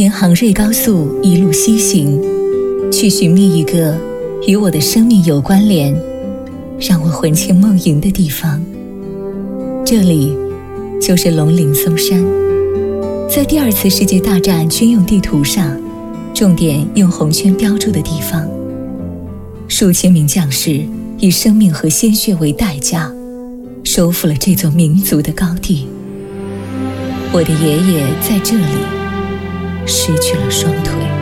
沿杭瑞高速一路西行，去寻觅一个与我的生命有关联，让我魂牵梦萦的地方。这里就是龙岭松山，在第二次世界大战军用地图上重点用红圈标注的地方。数千名将士以生命和鲜血为代价，收复了这座民族的高地。我的爷爷在这里失去了双腿。